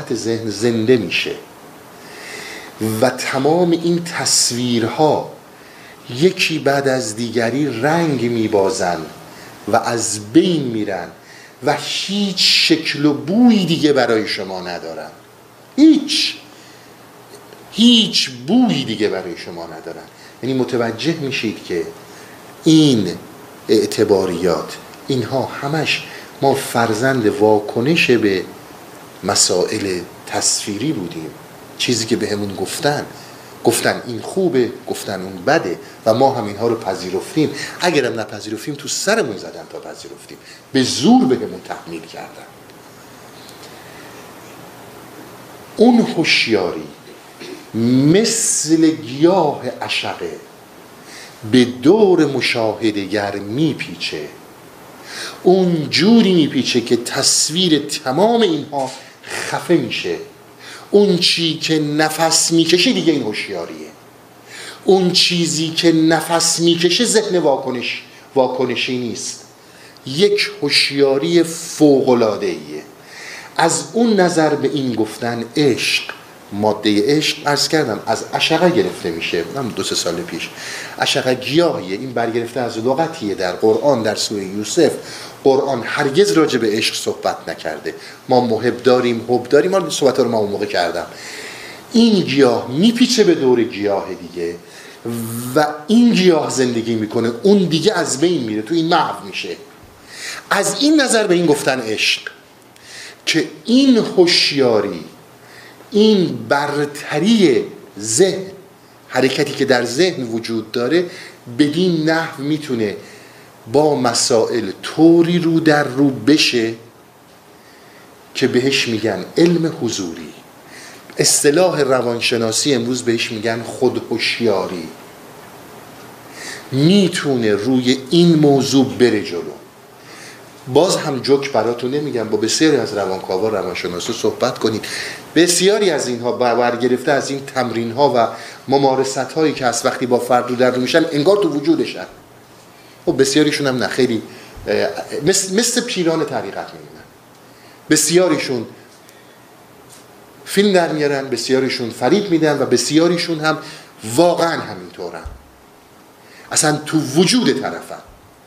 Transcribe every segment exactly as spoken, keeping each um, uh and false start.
ذرافت ذهن زنده میشه و تمام این تصویرها یکی بعد از دیگری رنگ میبازن و از بین میرن و هیچ شکل و بویی دیگه برای شما ندارن. هیچ هیچ بویی دیگه برای شما ندارن. یعنی متوجه میشید که این اعتباریات، اینها همش ما فرزند واکنش به مسائل تصویری بودیم. چیزی که بهمون گفتن گفتن این خوبه، گفتن اون بده و ما هم اینها رو پذیرفتیم. اگرم نپذیرفتیم تو سرمون زدن تا پذیرفتیم، به زور بهمون تحمیل کردن. اون هوشیاری مثل گیاه عشقه به دور مشاهده‌گر میپیچه، اون جوری میپیچه که تصویر تمام اینها خفه میشه. اون چی که نفس میکشه دیگه این هوشیاریه. اون چیزی که نفس میکشه ذهن واکنش واکنشی نیست، یک هوشیاری فوق‌العاده‌ایه. از اون نظر به این گفتن عشق، ماده عشق عرض کردم از عشقه گرفته میشه. من دو سه سال پیش عشقه گیاهیه، این برگرفته از لغتیه در قرآن. در سوره یوسف قرآن هرگز راجع به عشق صحبت نکرده. ما محب داریم، حب داریم، ما صحبت رو ما اون موقع کردم. این گیاه میپیچه به دور گیاه دیگه و این گیاه زندگی میکنه، اون دیگه از بین میره، تو این محو میشه. از این نظر به این گفتن عشق که این هوشیاری، این برتری ذهن، حرکتی که در ذهن وجود داره، بدین نحو میتونه با مسائل طوری رو در رو بشه که بهش میگن علم حضوری. اصطلاح روانشناسی امروز بهش میگن خودهوشیاری. میتونه روی این موضوع بره جلو. باز هم جوک براتون نمیگم، با بسیاری از روانکاوا روانشناسا صحبت کنید. بسیاری از اینها برگرفته از این تمرین ها و ممارست هایی که از وقتی با فرد رو در رو میشن انگار تو وجودشن. و بسیاریشون هم نه خیلی مثل, مثل پیران طریقت میمونن. بسیاریشون فیلم در میارن، بسیاریشون فریب میدن و بسیاریشون هم واقعا همینطورن، اصلا تو وجود طرفن.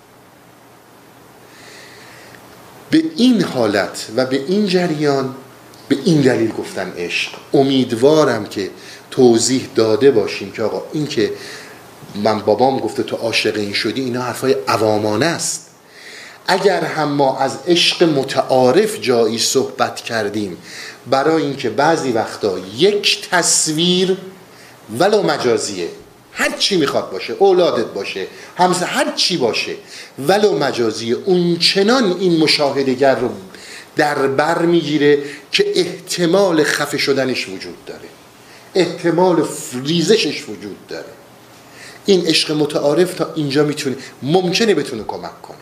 به این حالت و به این جریان، به این دلیل گفتن عشق. امیدوارم که توضیح داده باشیم که آقا این که من بابام گفته تو عاشق این شدی، اینا حرفای عوامانه است. اگر هم ما از عشق متعارف جایی صحبت کردیم برای اینکه بعضی وقتا یک تصویر ولو مجازیه، هر چی میخواد باشه، اولادت باشه، همسر، هر چی باشه ولو مجازیه، اون چنان این مشاهده‌گر رو در بر میگیره که احتمال خفه شدنش وجود داره، احتمال ریزشش وجود داره. این عشق متعارف تا اینجا میتونه، ممکنه بتونه کمک کنه.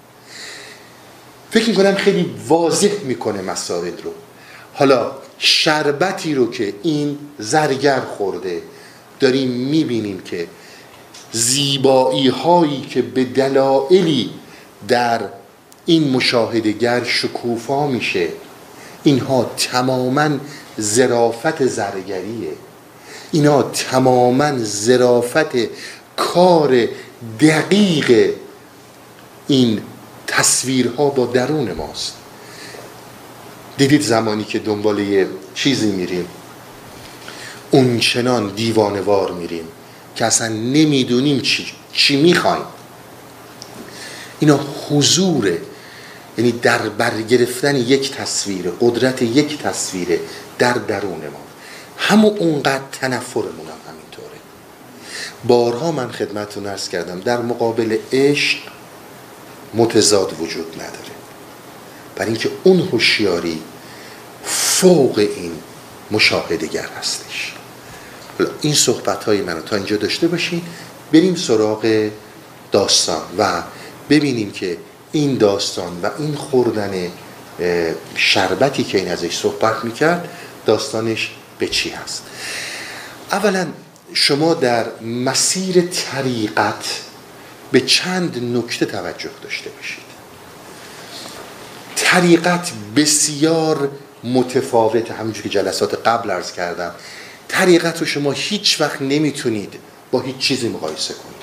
فکر میکنم خیلی واضح میکنه مسائل رو. حالا شربتی رو که این زرگر خورده، داریم میبینیم که زیبایی هایی که به دلایلی در این مشاهده‌گر شکوفا میشه، اینها تماماً ظرافت زرگریه، اینها تماماً ظرافت کار دقیق این تصویرها با درون ماست. دیدید زمانی که دنبال یه چیزی میریم اون چنان دیوانوار میریم که اصلا نمیدونیم چی, چی میخوایم. اینا حضوره، یعنی در برگرفتن یک تصویر، قدرت یک تصویر در درون ما. همون اونقدر تنفرمون هم همینطوره. بارها من خدمتتون عرض کردم در مقابل عشق متضاد وجود نداره، برای اینکه اون هوشیاری فوق این مشاهده‌گر هستش. این صحبت های من رو تا اینجا داشته باشین، بریم سراغ داستان و ببینیم که این داستان و این خوردن شربتی که این ازش صحبت میکرد داستانش به چی هست. اولا شما در مسیر طریقت به چند نکته توجه داشته باشید. طریقت بسیار متفاوت. همونجور که جلسات قبل عرض کردم، طریقت رو شما هیچ وقت نمیتونید با هیچ چیزی مقایسه کنید.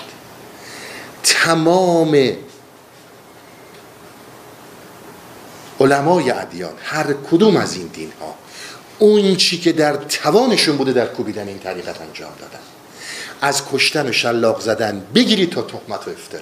تمام علمای ادیان، هر کدوم از این دین ها، اون چی که در توانشون بوده در کوبیدن این طریقت انجام دادن. از کشتن و شلاق زدن بگیرید تا تهمت و افترا.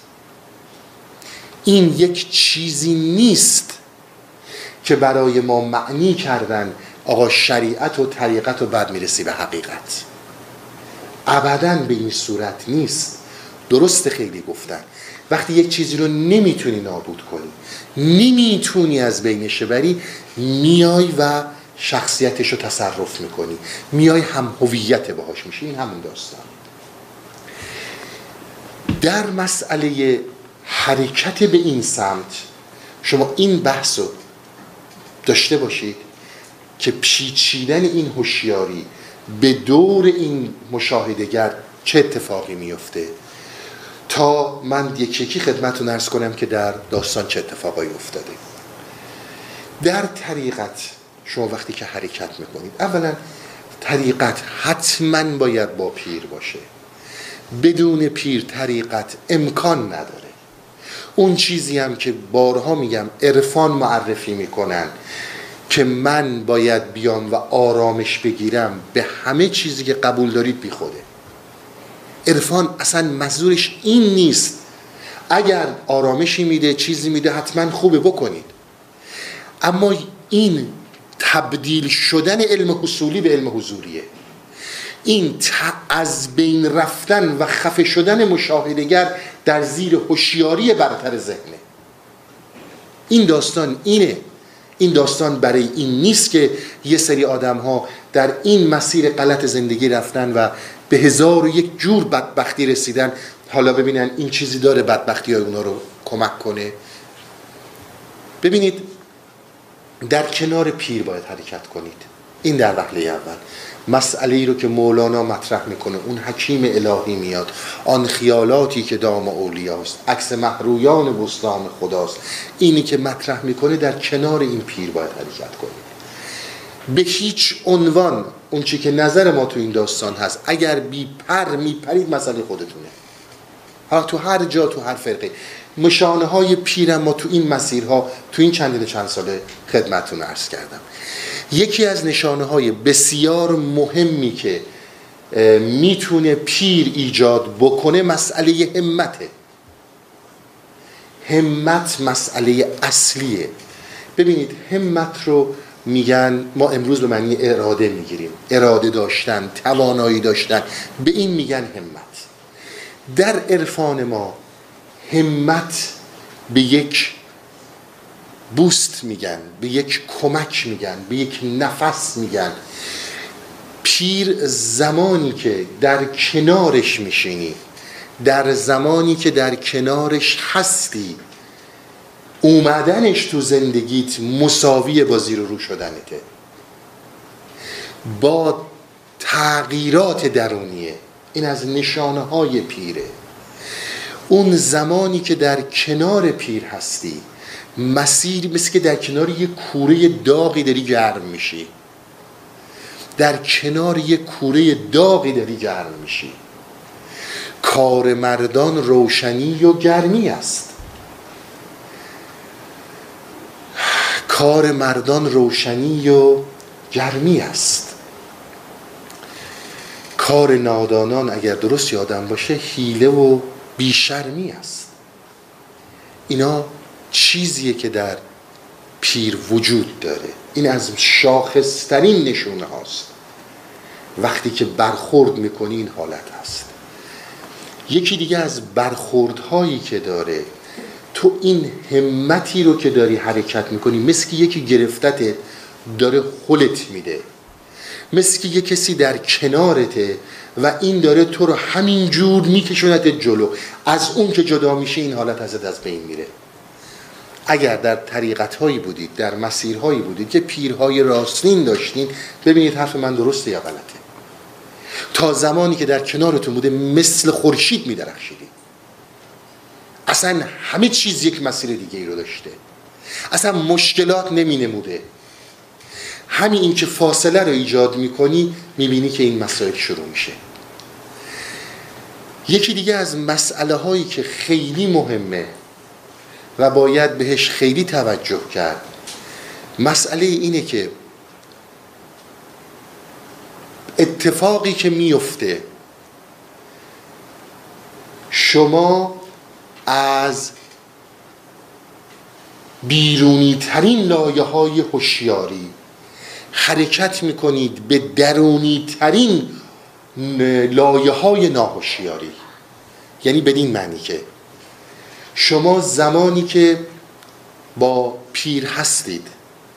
این یک چیزی نیست که برای ما معنی کردن آقا شریعت و طریقت و بعد میرسی به حقیقت. ابداً به این صورت نیست. درست خیلی گفتن وقتی یک چیزی رو نمیتونی نابود کنی، نمیتونی از بینش بری، میای و شخصیتش رو تصرف میکنی، میای هم هویت باهاش میشی. این همون داستان. در مسئله حرکت به این سمت شما این بحث رو داشته باشید که پیچیدن این هوشیاری به دور این مشاهدهگر چه اتفاقی میفته، تا من یک یکی خدمتتون عرض کنم که در داستان چه اتفاقایی افتاده. در طریقت شما وقتی که حرکت میکنید، اولا طریقت حتما باید با پیر باشه. بدون پیر طریقت امکان نداره. اون چیزی هم که بارها میگم عرفان معرفی میکنن که من باید بیام و آرامش بگیرم، به همه چیزی که قبول دارید بی خوده. عرفان اصلا منظورش این نیست. اگر آرامشی میده، چیزی میده، حتما خوبه بکنید. اما این تبدیل شدن علم حصولی به علم حضوریه. این از بین رفتن و خفه شدن مشاهدهگر در زیر هوشیاری برتر ذهنه. این داستان اینه. این داستان برای این نیست که یه سری آدم ها در این مسیر غلط زندگی رفتن و به هزار و یک جور بدبختی رسیدن، حالا ببینن این چیزی داره بدبختی های اونا رو کمک کنه. ببینید در کنار پیر باید حرکت کنید. این در وهله اول. مسئله ای رو که مولانا مطرح میکنه، اون حکیم الهی میاد، آن خیالاتی که دام اولیاست، عکس محرویان بستان خداست، اینی که مطرح میکنه در کنار این پیر باید حرکت کنید. به هیچ عنوان اون چی که نظر ما تو این داستان هست، اگر بی پر میپرید مسئله خودتونه. حالا تو هر جا، تو هر فرقه، مشانه های پیرم ما تو این مسیرها تو این چندین چند ساله خدمتتون عرض کردم. یکی از نشانه های بسیار مهمی که میتونه پیر ایجاد بکنه مسئله همته. همت مسئله اصلیه. ببینید همت رو میگن، ما امروز به معنی اراده میگیریم، اراده داشتن، توانایی داشتن، به این میگن همت. در عرفان ما همت به یک بوست میگن، به یک کمک میگن، به یک نفس میگن. پیر زمانی که در کنارش میشینی، در زمانی که در کنارش هستی، اومدنش تو زندگیت مساوی با زیر و رو شدنته، با تغییرات درونیه. این از نشانه های پیره. اون زمانی که در کنار پیر هستی، مسیر مثل که در کنار یک کوره داغی داری گرم میشی. در کنار یک کوره داغی داری گرم میشی. کار مردان روشنی و گرمی است. کار مردان روشنی و گرمی است. کار نادانان اگر درست یادم باشه حیله و بیشرمی است. اینا چیزیه که در پیر وجود داره. این از شاخصترین نشونه هاست. وقتی که برخورد میکنی این حالت هست. یکی دیگه از برخوردهایی که داره، تو این همتی رو که داری حرکت میکنی مثل که یکی گرفتت داره خلت میده، مثل که یک کسی در کنارته و این داره تو رو همین جور میکشونت جلو. از اون که جدا میشه این حالت ازت از بین میره. اگر در طریقت‌هایی بودید، در مسیرهایی بودید که پیرهای راستین داشتین، ببینید حرف من درسته یا غلطه. تا زمانی که در کنارتون بوده مثل خورشید میدرخشیدید. اصلا همه چیز یک مسیر دیگه ای رو داشته. اصلا مشکلات نمی نموده. همین این که فاصله رو ایجاد میکنی میبینی که این مسائل شروع میشه. یکی دیگه از مسئله هایی که خیلی مهمه و باید بهش خیلی توجه کرد، مسئله اینه که اتفاقی که میفته شما از بیرونی ترین لایه های هوشیاری حرکت میکنید به درونی ترین لایه های ناهوشیاری. یعنی بدین معنی که شما زمانی که با پیر هستید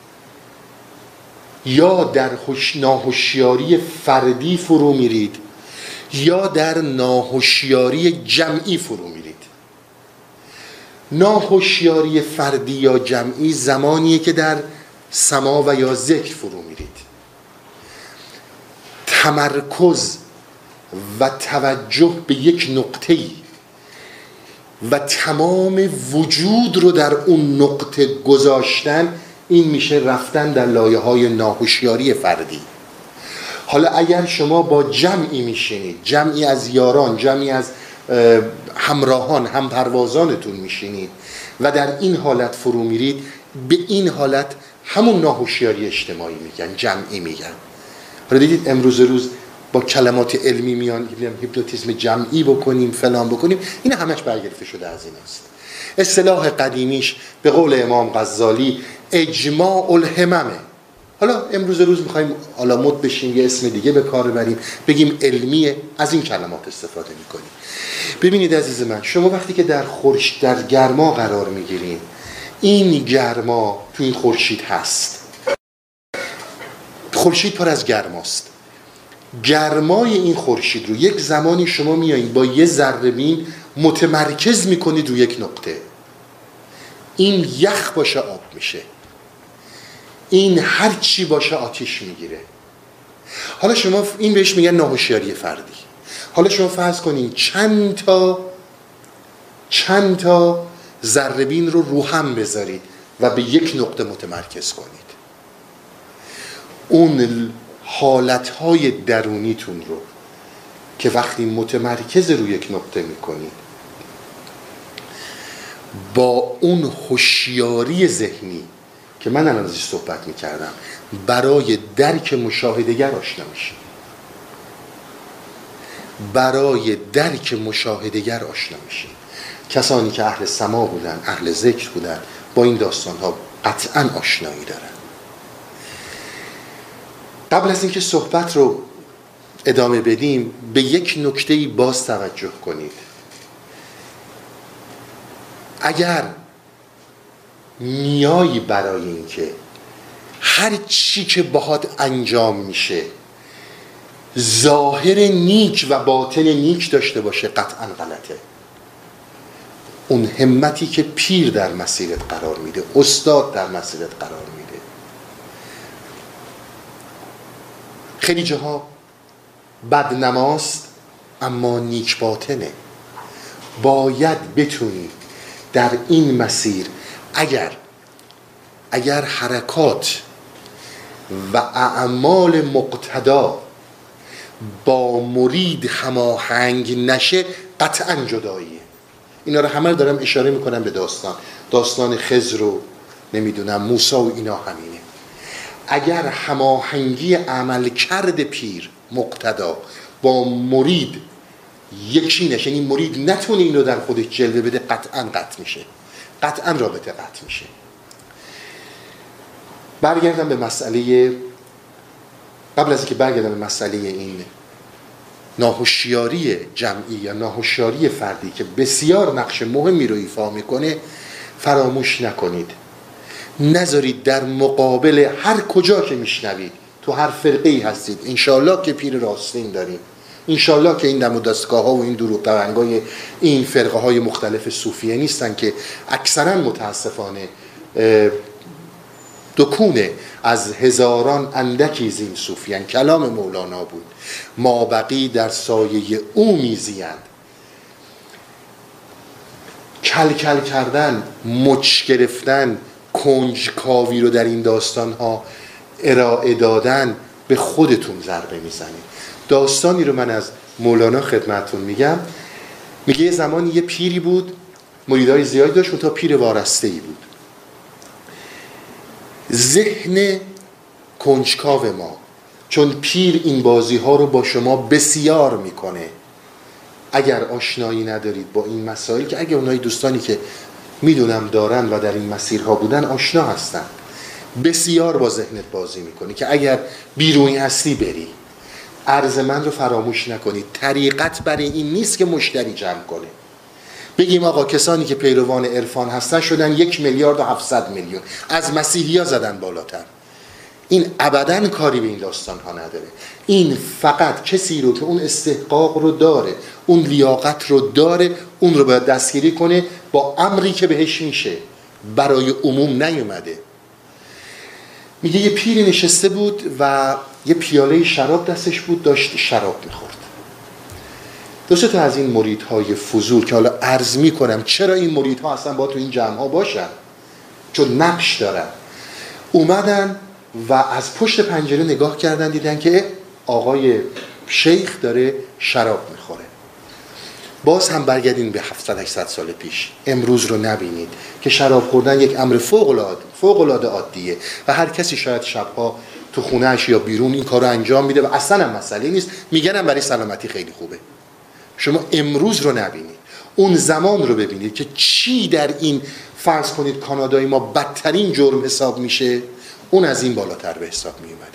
یا در ناهوشیاری فردی فرو میرید یا در ناهوشیاری جمعی فرو میرید. ناهوشیاری فردی یا جمعی زمانیه که در سما و یا ذکر فرو میرید. تمرکز و توجه به یک نقطه‌ای و تمام وجود رو در اون نقطه گذاشتن، این میشه رفتن در لایه‌های ناهوشیاری فردی. حالا اگر شما با جمعی میشینید، جمعی از یاران، جمعی از همراهان، همپروازانتون میشینید و در این حالت فرو میرید، به این حالت همون ناهوشیاری اجتماعی میگن، جمعی میگن. حالا دیدید امروز روز با کلمات علمی میان هیپنوتیزم جمعی بکنیم، فلان بکنیم، این همش برگرفته شده از این است. اصطلاح قدیمیش به قول امام غزالی اجماع الهممه. حالا امروز روز میخوایم حالا مد بشیم یه اسم دیگه به کار ببریم، بگیم علمیه، از این کلمات استفاده میکنیم. ببینید عزیز من، شما وقتی که در خورش در گرما قرار میگیرین، این گرما تو این خورشید هست، خورشید پر از گرماست. گرمای این خورشید رو یک زمانی شما میایین با یه ذره بین متمرکز میکنید رو یک نقطه. این یخ باشه آب میشه، این هر چی باشه آتیش میگیره. حالا شما این بهش میگن ناهوشیاری فردی. حالا شما فرض کنین چند تا چند تا ذره بین رو رو هم بذارید و به یک نقطه متمرکز کنید. اون حالتهای درونیتون رو که وقتی متمرکز رو یک نقطه میکنید، با اون هوشیاری ذهنی که من الان ازش صحبت میکردم برای درک مشاهده‌گر آشنا میشید. برای درک مشاهده‌گر آشنا میشید. کسانی که اهل سما بودن، اهل ذکر بودن، با این داستانها قطعا آشنایی دارن. قبل از اینکه صحبت رو ادامه بدیم، به یک نکته‌ای باز توجه کنید. اگر میایی برای اینکه هر چی که باهات انجام میشه ظاهر نیک و باطن نیک داشته باشه، قطعا غلطه. اون همتی که پیر در مسیرت قرار میده، استاد در مسیرت قرار میده. خیلی جاها بدنماست اما نیک باطنه. باید بتونی در این مسیر اگر اگر حرکات و اعمال مقتدا با مرید هماهنگ نشه، قطعا جداییه. اینا رو همه دارم اشاره میکنم به داستان داستان خضر و نمیدونم موسی و اینا همینه. اگر هماهنگی عمل کرد پیر مقتدا با مرید یکی نشه، یعنی مرید نتونه اینو در خودش جلوه بده، قطعا قطع میشه، قطعا رابطه قطع میشه. برگردم به مسئله، قبل از اینکه برگردم به مسئله این ناهوشیاری جمعی یا ناهوشیاری فردی که بسیار نقش مهمی رو ایفا میکنه، فراموش نکنید، نذارید در مقابل هر کجا که میشنوید، تو هر فرقه‌ای هستید، انشالله که پیر راستین داریم، انشالله که این دم و دستگاه ها و این دروغ طلنگای این فرقه های مختلف صوفیه نیستن که اکثرا متاسفانه دکونه از هزاران اندکی زین صوفیان. کلام مولانا بود، ما بقی در سایه او میزیند. کل کل کردن، مچ گرفتن، کنج کاوی رو در این داستان ها ارائه دادن به خودتون ضربه میزنید. داستانی رو من از مولانا خدمتتون میگم. میگه یه زمانی یه پیری بود، مریدای زیادی داشت، اون تا پیر وارسته‌ای بود. ذهن کنجکاو ما، چون پیر این بازی ها رو با شما بسیار میکنه، اگر آشنایی ندارید با این مسائل، که اگر اونایی دوستانی که میدونم دارن و در این مسیرها بودن آشنا هستن، بسیار با ذهنت بازی میکنی که اگر بیرونی هستی بری. عرض من رو فراموش نکنید. طریقت برای این نیست که مشتری جمع کنه. بگیم آقا کسانی که پیروان عرفان هستن شدن یک میلیارد و هفتصد میلیون، از مسیحی ها زدن بالاتر. این ابداً کاری به این داستان ها نداره. این فقط کسی رو که اون استحقاق رو داره، اون لیاقت رو داره، اون رو باید دستگیری کنه با امری که بهش میشه، برای عموم نیومده. میگه یه پیری نشسته بود و یه پیاله شراب دستش بود، داشت شراب میخورد. دوسته تا از این مریدهای فضول که حالا عرض میکنم چرا این مریدها اصلا با تو این جمعها باشن، چون نقش دارن، اومدن و از پشت پنجره نگاه کردن، دیدن که آقای شیخ داره شراب میخوره. باز هم برگردین به هفتصد هشتصد سال پیش، امروز رو نبینید که شراب خوردن یک امر فوق العاده فوق العاده عادیه و هر کسی شاید شبها تو خونه‌اش یا بیرون این کارو انجام میده و اصلا هم مسئله نیست، میگنم برای سلامتی خیلی خوبه. شما امروز رو نبینید، اون زمان رو ببینید که چی در این، فرض کنید کانادای ما بدترین جرم حساب میشه، اون از این بالاتر به حساب می اومده.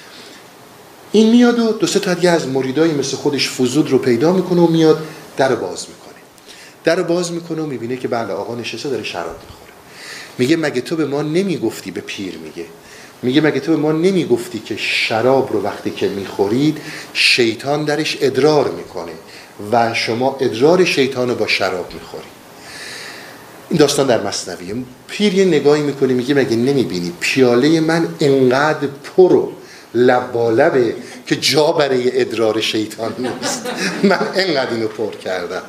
این میاد و دو سه تا دیگه از مریدای مثل خودش فضول رو پیدا میکنه و میاد در باز میکنه. در باز میکنه و میبینه که بله آقا نشسته داره شراب میخوره. میگه مگه تو به ما نمیگفتی، به پیر میگه، میگه مگه تو به ما نمیگفتی که شراب رو وقتی که میخورید شیطان درش ادرار میکنه و شما ادرار شیطان رو با شراب میخورید. این داستان در مثنویه. پیر یه نگاهی میکنه میگه مگه نمیبینی پیاله من انقدر پر و لب با لبه که جا برای ادرار شیطان نیست، من انقدر اینو پر کردم.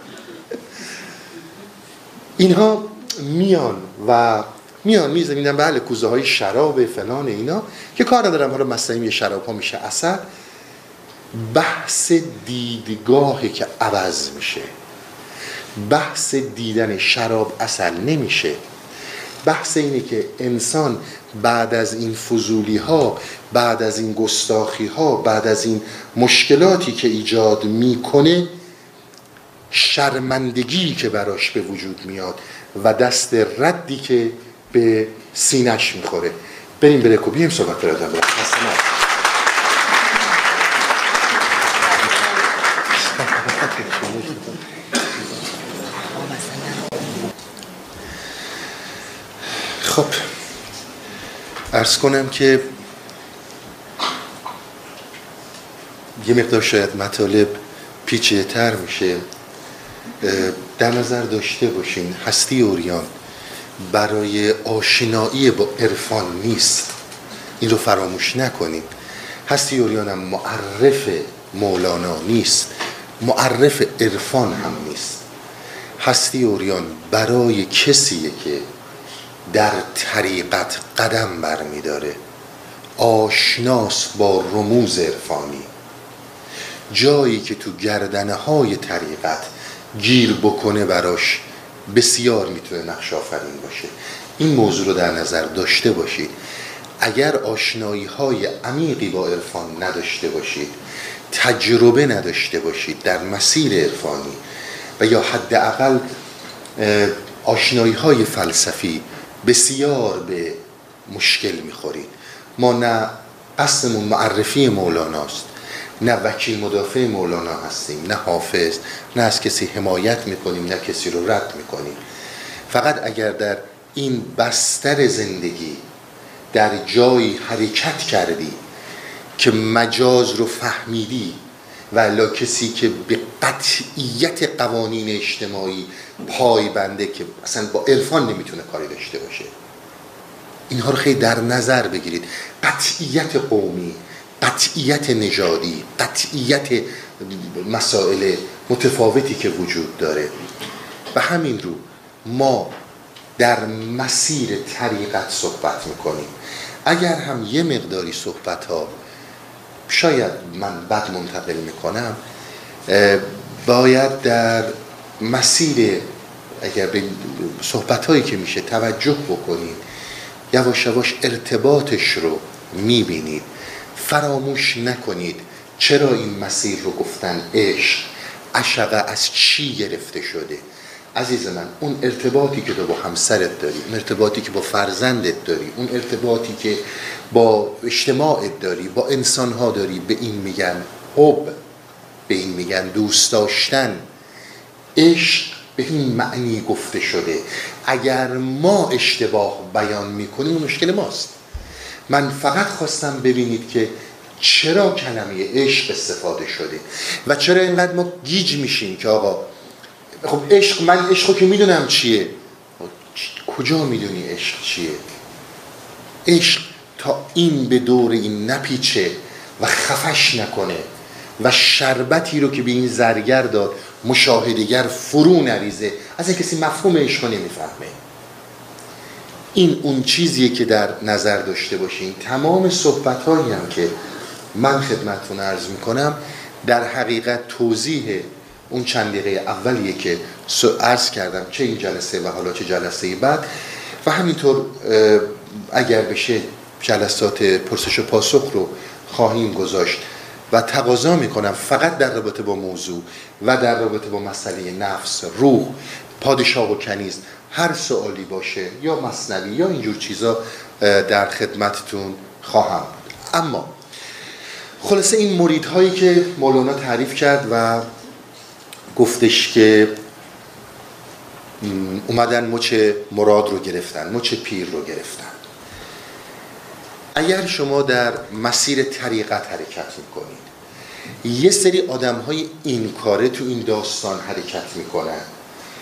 اینها میان و میان میزنیدن بله کوزه های شراب فلان اینا که کار ندارم، حالا مثلا شراب ها میشه اثر. بحث دیدگاهی که عوض میشه، بحث دیدن شراب اثر نمیشه. بحث اینه که انسان بعد از این فضولی ها، بعد از این گستاخی ها، بعد از این مشکلاتی که ایجاد میکنه، شرمندگی که براش به وجود میاد و دست ردی که به سینش میخوره. بریم بره کو بیم صحبت رو دارم. خب عرض کنم که یه مقدار شاید مطالب پیچیده‌تر میشه. در نظر داشته باشین هستی عریان برای آشنایی با عرفان نیست، این رو فراموش نکنیم. هستی عریان هم معرف مولانا نیست، معرف عرفان هم نیست. هستی عریان برای کسیه که در طریقت قدم برمی داره، آشناس با رموز عرفانی، جایی که تو گردنه های طریقت گیر بکنه براش بسیار میتونه نقش آفرین باشه. این موضوع رو در نظر داشته باشید. اگر آشنایی های عمیقی با عرفان نداشته باشید، تجربه نداشته باشید در مسیر عرفانی و یا حداقل آشنایی های فلسفی، بسیار به مشکل میخورید. ما نه قصدمون معرفی مولاناست، نه وکیل مدافع مولانا هستیم، نه حافظ، نه از کسی حمایت میکنیم، نه کسی رو رد میکنیم. فقط اگر در این بستر زندگی در جایی حرکت کردی که مجاز رو فهمیدی و الا کسی که به قطعیت قوانین اجتماعی پای بنده که اصلا با عرفان نمیتونه کاری داشته باشه، اینها رو خیلی در نظر بگیرید. قطعیت قومی، قطعیت نژادی، قطعیت مسائل متفاوتی که وجود داره. و همین رو ما در مسیر طریقت صحبت میکنیم. اگر هم یه مقداری صحبت ها شاید من بد منتقل میکنم، باید در مسیر اگر به صحبت هایی که میشه توجه بکنید، یواش یواش ارتباطش رو میبینید. فراموش نکنید چرا این مسیر رو گفتن عشق، عشقه از چی گرفته شده. عزیز من، اون ارتباطی که تو با همسرت داری، اون ارتباطی که با فرزندت داری، اون ارتباطی که با اجتماعت داری، با انسانها داری، به این میگن حب، به این میگن دوست داشتن. عشق به این معنی گفته شده. اگر ما اشتباه بیان میکنیم مشکل ماست. من فقط خواستم ببینید که چرا کلمه عشق استفاده شده و چرا اینقدر ما گیج میشیم که آقا خب عشق، من عشقو که میدونم چیه. کجا میدونی عشق چیه؟ عشق تا این به دور این نپیچه و خفش نکنه و شربتی رو که به این زرگر داد مشاهدگر فرو نریزه، از این کسی مفهوم عشق نمیفهمه. این اون چیزیه که در نظر داشته باشین. تمام صحبت هایی هم که من خدمتتون عرض میکنم در حقیقت توضیح اون چند دقیقه اولیه که عرض کردم، چه این جلسه و حالا چه جلسه بعد، و همینطور اگر بشه جلسات پرسش و پاسخ رو خواهیم گذاشت و تقاضا میکنم فقط در رابطه با موضوع و در رابطه با مسئله نفس، روح، پادشاه و کنیز هر سوالی باشه یا مثنوی یا اینجور چیزا در خدمتتون خواهم بود. اما خلاصه این مریدهایی که مولانا تعریف کرد و گفتش که اومدن مچ مراد رو گرفتن، مچ پیر رو گرفتن. اگر شما در مسیر طریقت حرکت میکنید، یه سری آدم های این کاره تو این داستان حرکت میکنن